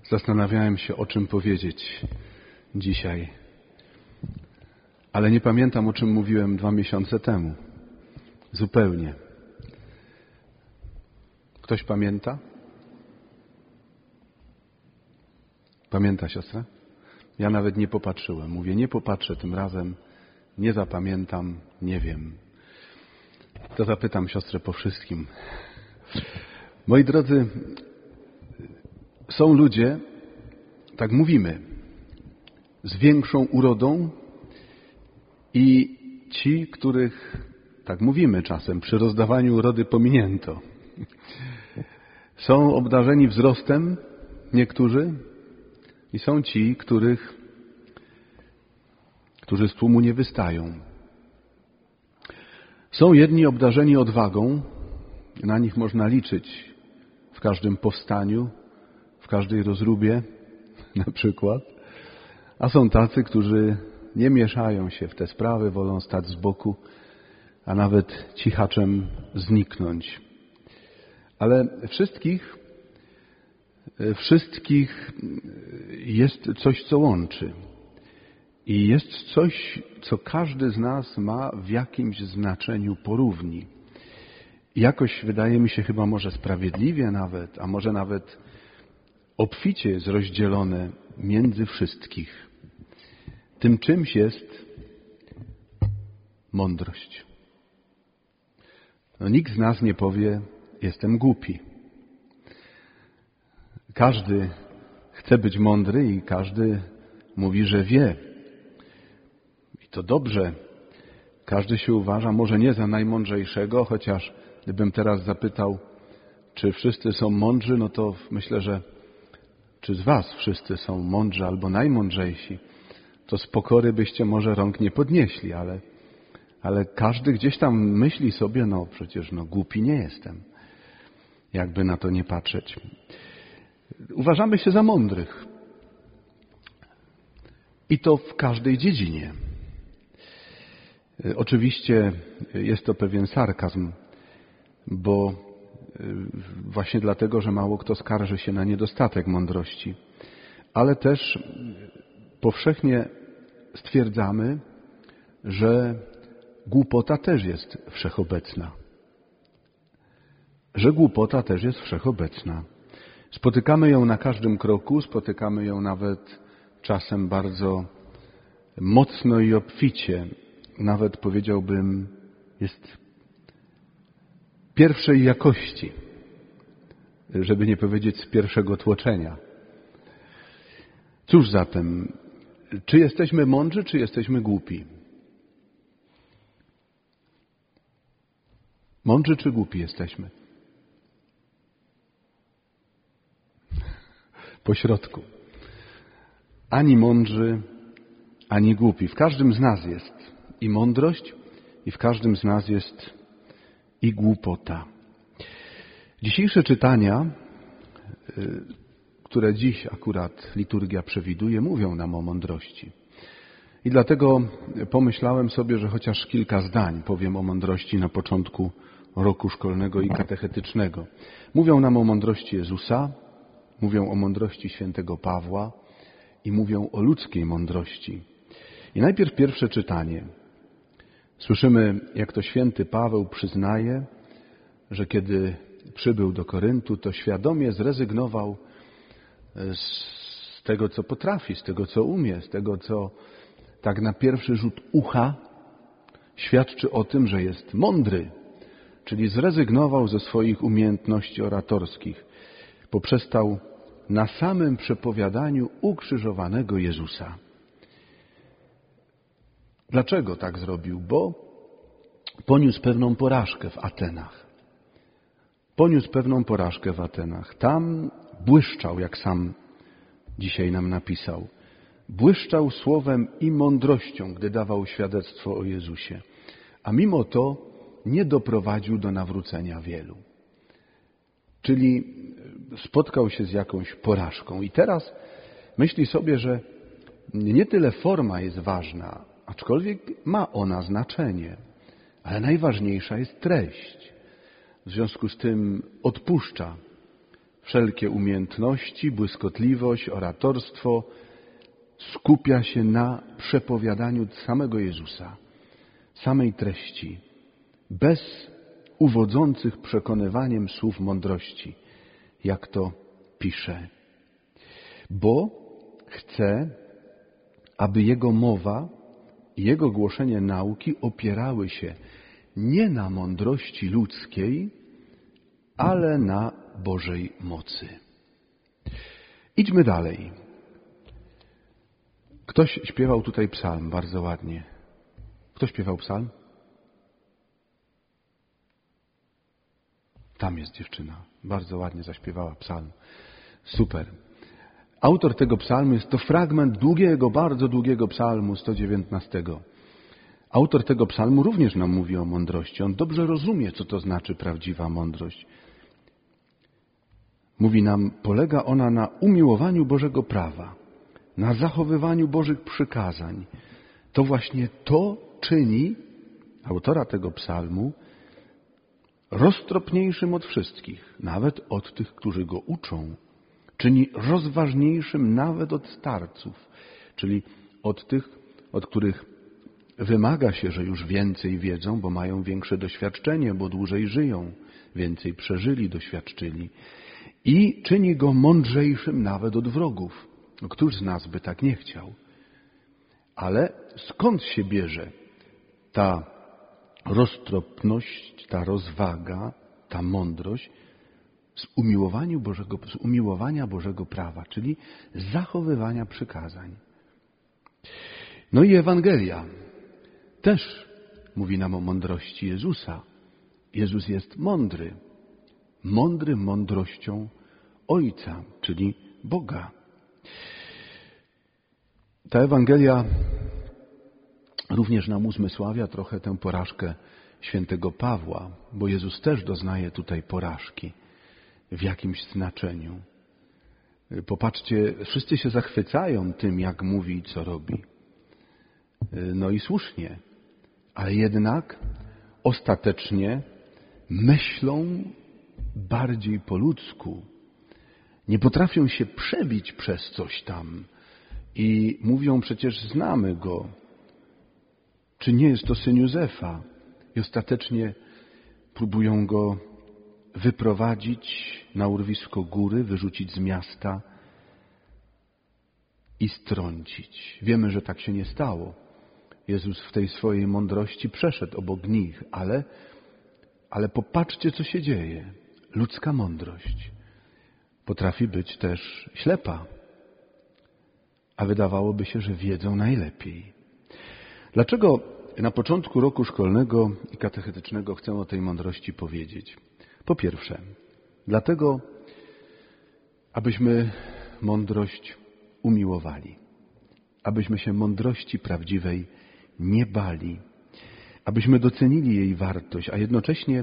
Zastanawiałem się, o czym powiedzieć dzisiaj, ale nie pamiętam, o czym mówiłem 2 miesiące temu. Zupełnie. Ktoś pamięta? Pamięta siostra? Ja nawet nie popatrzyłem. Mówię, nie popatrzę tym razem, nie zapamiętam, nie wiem. To zapytam siostrę po wszystkim. Moi drodzy, są ludzie, tak mówimy, z większą urodą i ci, których, tak mówimy czasem, przy rozdawaniu urody pominięto. Są obdarzeni wzrostem niektórzy i są ci, którzy z tłumu nie wystają. Są jedni obdarzeni odwagą, na nich można liczyć w każdym powstaniu, w każdej rozróbie na przykład, a są tacy, którzy nie mieszają się w te sprawy, wolą stać z boku, a nawet cichaczem zniknąć. Ale wszystkich jest coś, co łączy. I jest coś, co każdy z nas ma w jakimś znaczeniu porówni. I jakoś, wydaje mi się, chyba może sprawiedliwie nawet, a może nawet obficie jest rozdzielone między wszystkich. Tym czymś jest mądrość. Nikt z nas nie powie, jestem głupi. Każdy chce być mądry i każdy mówi, że wie. I to dobrze. Każdy się uważa może nie za najmądrzejszego, chociaż gdybym teraz zapytał, czy wszyscy są mądrzy, no to myślę, że czy z was wszyscy są mądrzy albo najmądrzejsi, to z pokory byście może rąk nie podnieśli, ale każdy gdzieś tam myśli sobie, no przecież głupi nie jestem, jakby na to nie patrzeć. Uważamy się za mądrych. I to w każdej dziedzinie. Oczywiście jest to pewien sarkazm, bo właśnie dlatego, że mało kto skarży się na niedostatek mądrości. Ale też powszechnie stwierdzamy, że głupota też jest wszechobecna. Że głupota też jest wszechobecna. Spotykamy ją na każdym kroku, spotykamy ją nawet czasem bardzo mocno i obficie. Nawet powiedziałbym, jest pierwszej jakości, żeby nie powiedzieć z pierwszego tłoczenia. Cóż zatem, czy jesteśmy mądrzy, czy jesteśmy głupi? Mądrzy czy głupi jesteśmy? Po środku. Ani mądrzy, ani głupi. W każdym z nas jest i mądrość, i w każdym z nas jest i głupota. Dzisiejsze czytania, które dziś akurat liturgia przewiduje, mówią nam o mądrości. I dlatego pomyślałem sobie, że chociaż kilka zdań powiem o mądrości na początku roku szkolnego i katechetycznego. Mówią nam o mądrości Jezusa, mówią o mądrości świętego Pawła i mówią o ludzkiej mądrości. I najpierw pierwsze czytanie. Słyszymy, jak to święty Paweł przyznaje, że kiedy przybył do Koryntu, to świadomie zrezygnował z tego, co potrafi, z tego, co umie, z tego, co tak na pierwszy rzut ucha świadczy o tym, że jest mądry. Czyli zrezygnował ze swoich umiejętności oratorskich. Poprzestał na samym przepowiadaniu ukrzyżowanego Jezusa. Dlaczego tak zrobił? Bo poniósł pewną porażkę w Atenach. Poniósł pewną porażkę w Atenach. Tam błyszczał, jak sam dzisiaj nam napisał. Błyszczał słowem i mądrością, gdy dawał świadectwo o Jezusie. A mimo to nie doprowadził do nawrócenia wielu. Czyli spotkał się z jakąś porażką. I teraz myśli sobie, że nie tyle forma jest ważna, aczkolwiek ma ona znaczenie, ale najważniejsza jest treść. W związku z tym odpuszcza wszelkie umiejętności, błyskotliwość, oratorstwo skupia się na przepowiadaniu samego Jezusa, samej treści, bez uwodzących przekonywaniem słów mądrości, jak to pisze. Bo chce, aby Jego mowa i Jego głoszenie nauki opierały się nie na mądrości ludzkiej, ale na Bożej mocy. Idźmy dalej. Ktoś śpiewał tutaj psalm bardzo ładnie. Kto śpiewał psalm? Tam jest dziewczyna. Bardzo ładnie zaśpiewała psalm. Super. Autor tego psalmu jest to fragment długiego, bardzo długiego psalmu 119. Autor tego psalmu również nam mówi o mądrości. On dobrze rozumie, co to znaczy prawdziwa mądrość. Mówi nam, polega ona na umiłowaniu Bożego prawa, na zachowywaniu Bożych przykazań. To właśnie to czyni autora tego psalmu roztropniejszym od wszystkich, nawet od tych, którzy go uczą. Czyni rozważniejszym nawet od starców, czyli od tych, od których wymaga się, że już więcej wiedzą, bo mają większe doświadczenie, bo dłużej żyją, więcej przeżyli, doświadczyli. I czyni go mądrzejszym nawet od wrogów. No, któż z nas by tak nie chciał? Ale skąd się bierze ta roztropność, ta rozwaga, ta mądrość? Z umiłowania Bożego prawa, czyli z zachowywania przykazań. No i Ewangelia też mówi nam o mądrości Jezusa. Jezus jest mądry. Mądry mądrością Ojca, czyli Boga. Ta Ewangelia również nam uzmysławia trochę tę porażkę świętego Pawła, bo Jezus też doznaje tutaj porażki w jakimś znaczeniu. Popatrzcie, wszyscy się zachwycają tym, jak mówi i co robi. No i słusznie, ale jednak ostatecznie myślą bardziej po ludzku. Nie potrafią się przebić przez coś tam i mówią, przecież znamy go. Czy nie jest to syn Józefa? I ostatecznie próbują go wyprowadzić na urwisko góry, wyrzucić z miasta i strącić. Wiemy, że tak się nie stało. Jezus w tej swojej mądrości przeszedł obok nich, ale popatrzcie, co się dzieje. Ludzka mądrość potrafi być też ślepa, a wydawałoby się, że wiedzą najlepiej. Dlaczego na początku roku szkolnego i katechetycznego chcę o tej mądrości powiedzieć? Po pierwsze, dlatego, abyśmy mądrość umiłowali, abyśmy się mądrości prawdziwej nie bali, abyśmy docenili jej wartość, a jednocześnie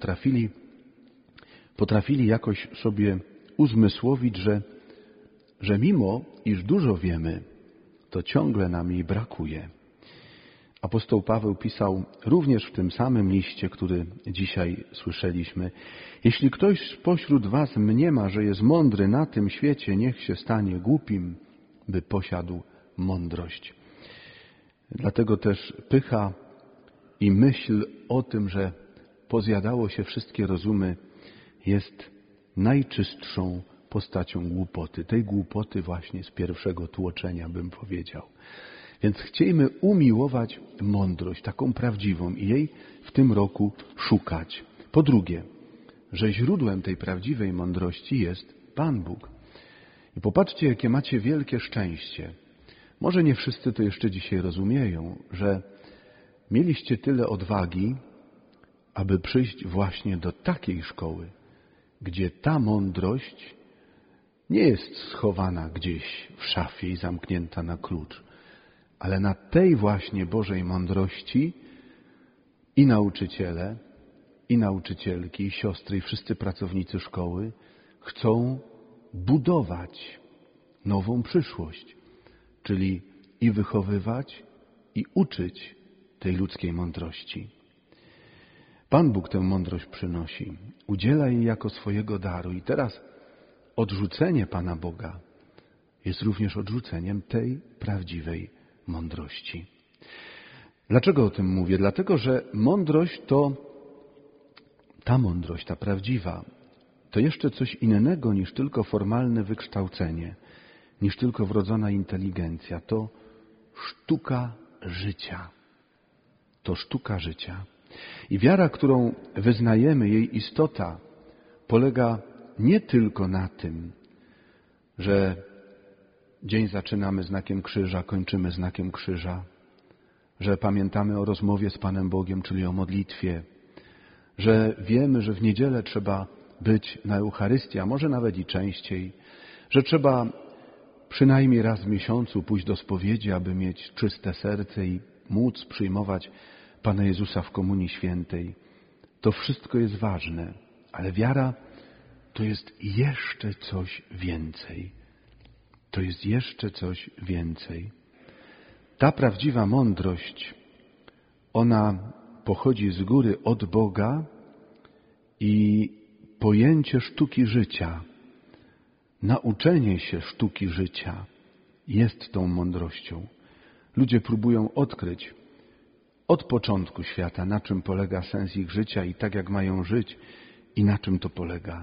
potrafili jakoś sobie uzmysłowić, że mimo iż dużo wiemy, to ciągle nam jej brakuje. Apostoł Paweł pisał również w tym samym liście, który dzisiaj słyszeliśmy: jeśli ktoś spośród was mniema, że jest mądry na tym świecie, niech się stanie głupim, by posiadł mądrość. Dlatego też pycha i myśl o tym, że pozjadało się wszystkie rozumy, jest najczystszą postacią głupoty. Tej głupoty właśnie z pierwszego tłoczenia, bym powiedział. Więc chciejmy umiłować mądrość, taką prawdziwą, i jej w tym roku szukać. Po drugie, że źródłem tej prawdziwej mądrości jest Pan Bóg. I popatrzcie, jakie macie wielkie szczęście. Może nie wszyscy to jeszcze dzisiaj rozumieją, że mieliście tyle odwagi, aby przyjść właśnie do takiej szkoły, gdzie ta mądrość nie jest schowana gdzieś w szafie i zamknięta na klucz, ale na tej właśnie Bożej mądrości i nauczyciele, i nauczycielki, i siostry, i wszyscy pracownicy szkoły chcą budować nową przyszłość, czyli i wychowywać, i uczyć tej ludzkiej mądrości. Pan Bóg tę mądrość przynosi, udziela jej jako swojego daru. I teraz odrzucenie Pana Boga jest również odrzuceniem tej prawdziwej mądrości. Dlaczego o tym mówię? Dlatego, że mądrość ta mądrość, ta prawdziwa, to jeszcze coś innego niż tylko formalne wykształcenie, niż tylko wrodzona inteligencja. To sztuka życia. To sztuka życia. I wiara, którą wyznajemy, jej istota polega nie tylko na tym, że dzień zaczynamy znakiem krzyża, kończymy znakiem krzyża, że pamiętamy o rozmowie z Panem Bogiem, czyli o modlitwie, że wiemy, że w niedzielę trzeba być na Eucharystii, a może nawet i częściej, że trzeba przynajmniej raz w miesiącu pójść do spowiedzi, aby mieć czyste serce i móc przyjmować Pana Jezusa w Komunii Świętej. To wszystko jest ważne, ale wiara to jest jeszcze coś więcej. To jest jeszcze coś więcej. Ta prawdziwa mądrość, ona pochodzi z góry od Boga i pojęcie sztuki życia, nauczenie się sztuki życia jest tą mądrością. Ludzie próbują odkryć od początku świata, na czym polega sens ich życia i tak jak mają żyć i na czym to polega.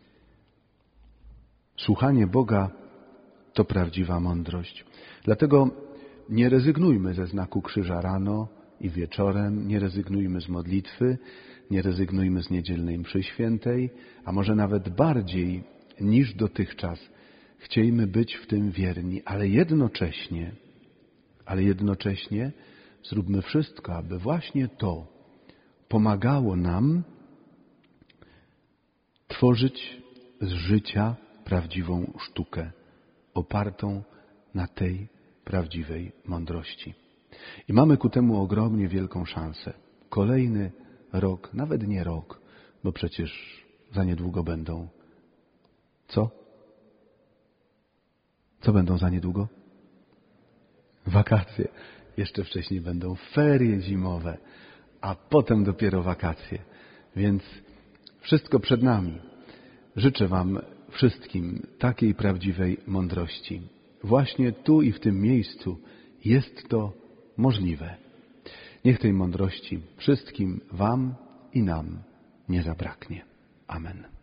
Słuchanie Boga to prawdziwa mądrość. Dlatego nie rezygnujmy ze znaku krzyża rano i wieczorem, nie rezygnujmy z modlitwy, nie rezygnujmy z niedzielnej mszy świętej, a może nawet bardziej niż dotychczas chciejmy być w tym wierni, ale jednocześnie zróbmy wszystko, aby właśnie to pomagało nam tworzyć z życia prawdziwą sztukę, opartą na tej prawdziwej mądrości. I mamy ku temu ogromnie wielką szansę. Kolejny rok, nawet nie rok, bo przecież za niedługo będą... Co? Co będą za niedługo? Wakacje. Jeszcze wcześniej będą ferie zimowe, a potem dopiero wakacje. Więc wszystko przed nami. Życzę Wam wszystkim takiej prawdziwej mądrości. Właśnie tu i w tym miejscu jest to możliwe. Niech tej mądrości wszystkim Wam i nam nie zabraknie. Amen.